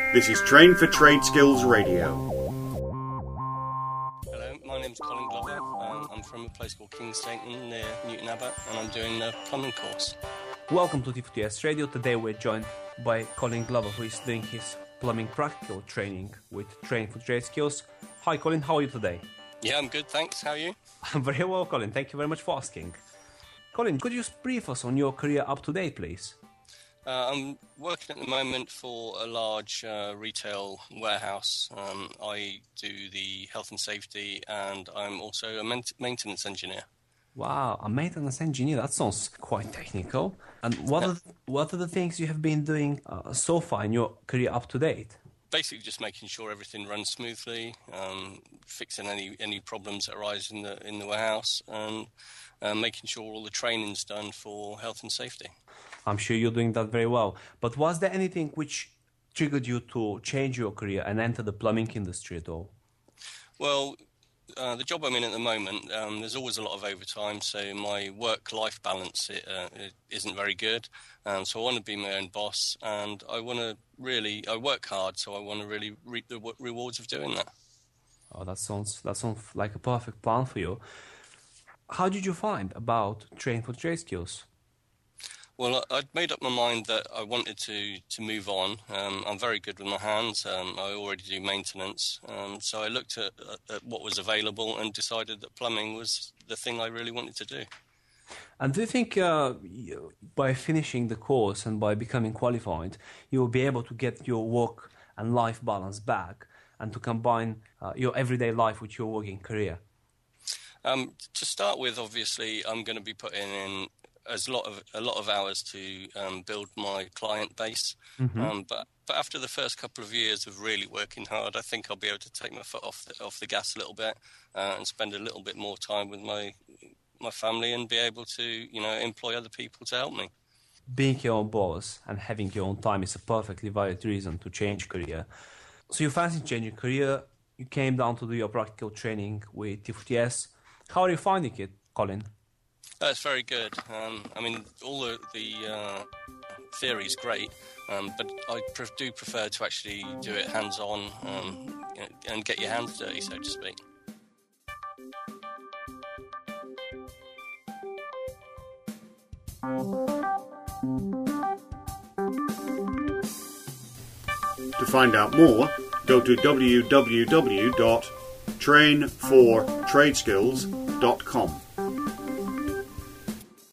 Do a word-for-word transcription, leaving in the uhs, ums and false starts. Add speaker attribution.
Speaker 1: This is Train for Trade Skills Radio.
Speaker 2: Hello, my name's Colin Glover. Um, I'm from a place called Kingstaton near Newton Abbot, and I'm doing a plumbing course.
Speaker 3: Welcome to T F T S Radio. Today we're joined by Colin Glover, who is doing his plumbing practical training with Train for Trade Skills. Hi Colin, how are you today?
Speaker 2: Yeah, I'm good, thanks. How are you?
Speaker 3: I'm very well, Colin. Thank you very much for asking. Colin, could you brief us on your career up to date, please?
Speaker 2: Uh, I'm working at the moment for a large uh, retail warehouse. Um, I do the health and safety, and I'm also a ment- maintenance engineer.
Speaker 3: Wow, a maintenance engineer, that sounds quite technical. And what, yeah. are, what are the things you have been doing uh, so far in your career up to date?
Speaker 2: Basically just making sure everything runs smoothly, um, fixing any, any problems that arise in the in the warehouse, and uh, making sure all the training's done for health and safety.
Speaker 3: I'm sure you're doing that very well. But was there anything which triggered you to change your career and enter the plumbing industry at all?
Speaker 2: Well, uh, the job I'm in at the moment, um, there's always a lot of overtime, so my work-life balance it, uh, it isn't very good. Um, so I want to be my own boss, and I want to really, I work hard, so I want to really reap the rewards of doing that.
Speaker 3: Oh, that sounds that sounds like a perfect plan for you. How did you find about Train for Trade Skills?
Speaker 2: Well, I'd made up my mind that I wanted to, to move on. Um, I'm very good with my hands. Um, I already do maintenance. Um, so I looked at, at what was available and decided that plumbing was the thing I really wanted to do.
Speaker 3: And do you think uh, you, by finishing the course and by becoming qualified, you will be able to get your work and life balance back and to combine uh, your everyday life with your working career?
Speaker 2: Um, to start with, obviously, I'm going to be putting in as a lot of a lot of hours to um, build my client base, mm-hmm. um, but but after the first couple of years of really working hard, I think I'll be able to take my foot off the, off the gas a little bit uh, and spend a little bit more time with my my family and be able to you know employ other people to help me.
Speaker 3: Being your own boss and having your own time is a perfectly valid reason to change career. So you fancy changing career? You came down to do your practical training with T F T S. How are you finding it, Colin?
Speaker 2: That's very good. Um, I mean, all the, the uh, theory is great, um, but I pre- do prefer to actually do it hands-on um, you know, and get your hands dirty, so to speak.
Speaker 1: To find out more, go to w w w dot train for trade skills dot com.